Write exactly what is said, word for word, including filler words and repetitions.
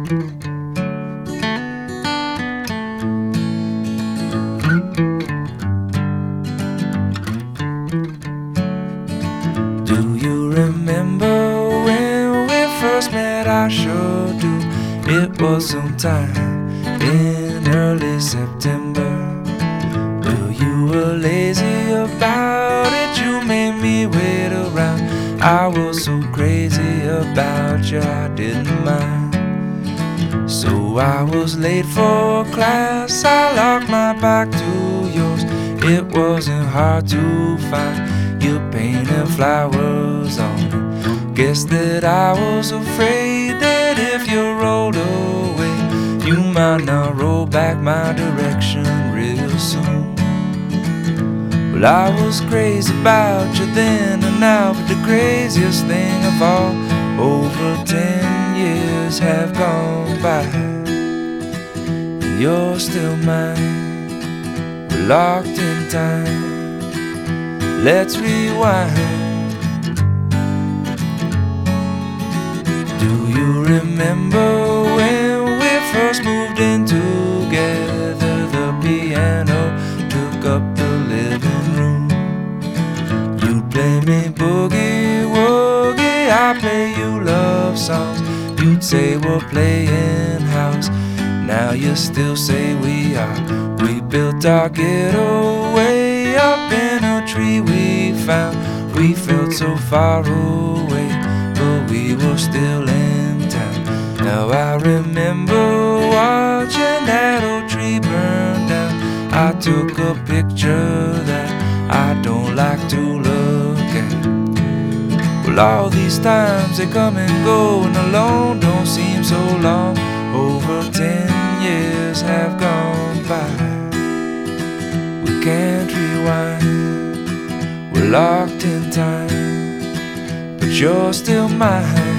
Do you remember when we first met? I sure do. It was sometime in early September. Well, you were lazy about it, you made me wait around. I was so crazy about you, I didn't mind. So I was late for class, I locked my back to yours. It wasn't hard to find, you painted flowers on it. Guess that I was afraid that if you rolled away, you might not roll back my direction real soon. Well, I was crazy about you then and now, but the craziest thing of all, over ten years have gone by, and you're still mine. We're locked in time. Let's rewind. Do you remember when we first moved in together? The piano took up the living room. You play me boogie woogie, I play you love songs. You'd say we're playing house, now you still say we are. We built our ghetto way up in a tree we found. We felt so far away, but we were still in town. Now I remember watching that old tree burn down. I took a picture that I don't like to look at. Well, all these times they come and go, and alone don't seem so long. Over ten years have gone by. We can't rewind, we're locked in time, but you're still mine.